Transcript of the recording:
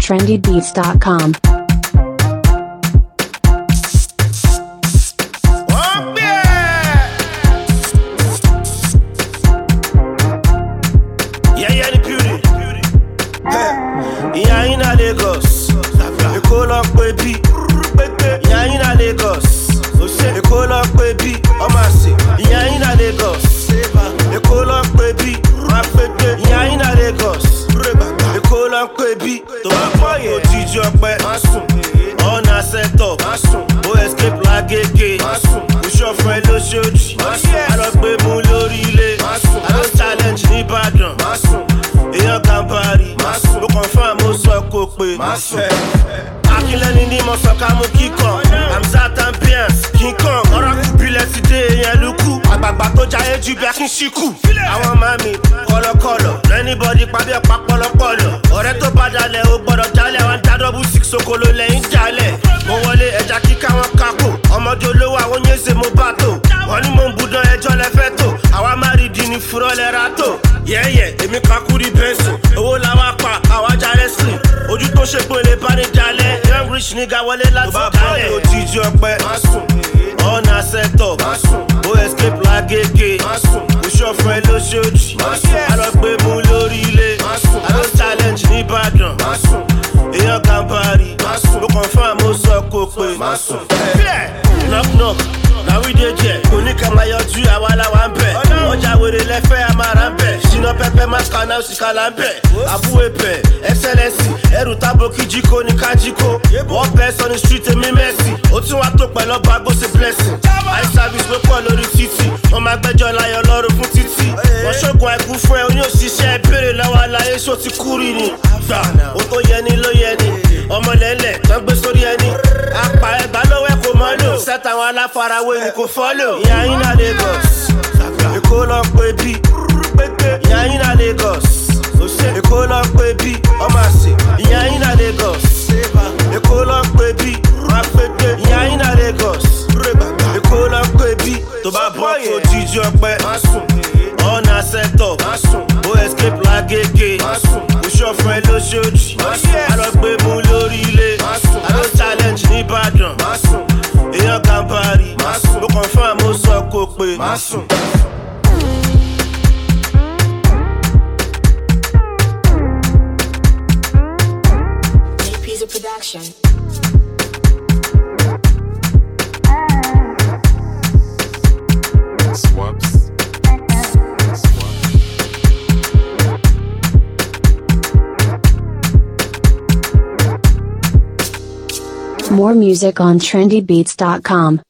trendybeats.com. Lagos, Èkó lọ pé bí, ìyá yín na Lagos, Èkó lọ pé bí, ọmọ àsè, ìyá yín na Lagos, Èkó lọ pé bí, máa pé dé, ìyá yín na Lagos, Èkó lọ pé bí, tó bá pọ̀ yé jíjí ọpẹ́, ọ̀nà set up, ó escape lágége, ìṣọ̀fẹ́ lóṣooṣì, alọ́gbé mú lórí ilé, alọ́ challenge ní Ìbàdàn, èèyàn Gàmbàrí, ó confirm ó sọ kó pé akínlẹ́ni ní mo sọ ká mú kíkan Hamzat ambiance King Kong ọ̀rọ̀ kù bílẹ̀ ti dé èèyàn lukú àgbààgbà tó jayé ju bí akín ṣíkù àwọn mami kọlọkọlọ anybody pàbí ọ̀pá pọlọpọlọ ọ̀rẹ́ tó bá dalẹ̀ ó gbọ́dọ̀ jalẹ̀ wọn dá double six sokolo lẹ́yìn jalẹ̀ mo wọlé ẹja kíká wọn kákò ọmọdé olówó àwọn yéèzè mo bá tò wọn ní mo ń budán ẹjọ́ lẹ́fẹ́ tó àwa má rí di ní fúrọ́ lẹ́ra tó yẹ́yẹ́ èmi kakú rí bẹ́ńsì owó làwa pa àwa jalè slim ojú tó ṣe pé lè bá ní jalè young rich nigga wọlé láti jalè òjijì ọpẹ́ ọ̀nà set up ó escape lágége ìṣọ̀fẹ́ lóṣooṣì alọ́gbé mú lórí ilé alọ́ challenge ní Ìbàdàn èèyàn Gàmbàrí ó confirm ó sọ kó pé knock knock na we dey there oníkàmá yọjú àwa làwa ń bẹ̀ ọjà wèrè lẹ́fẹ́ àmàrà ń bẹ̀ ṣínà pẹ́pẹ́ máṣkà náà ṣìkàlà ń bẹ̀ àbúwé bẹ̀ excellence ẹrù tábò kíjíkó ní kájíkó wọ́n bẹ́ sọ ní street èmi mẹ́sì ó tún wá tó pẹ̀lú ọba gbóṣe blessing eye service ló pọ̀ lórí títì wọ́n máa gbẹ́jọ́ láyọ̀ lọ́rùn fún títì wọ́n ṣògùn àìkú fún ẹ oní òṣìṣẹ́ ìbéèrè lọ́wọ́ aláyé ṣó ti kú rí ni gbà ó tó yẹ ni ló yẹ ni ọmọlẹ́lẹ̀ tán gbé sórí ẹni apá ẹgbàá lówó ẹ kò mọ́ lò sẹ́tàwọn aláfarawé ni kò fọ́lò ìyá yín na Lagos Èkó lọ pé bí ìyá yín na Lagos Èkó lọ pé bí ọmọ àsè ìyá yín na Lagos Èkó lọ pé bí máa pé dé ìyá yín na Lagos Èkó lọ pé bí tó bá bọ́ kó jíjí ọpẹ́ ọ̀nà set up ó escape lágége ìṣọ̀fẹ́ lóṣooṣì alọ́gbé mú lórí ilé alọ́ challenge ní Ìbàdàn èèyàn Gàmbàrí ó confirm ó sọ kó pé Production. More music on trendybeats.com.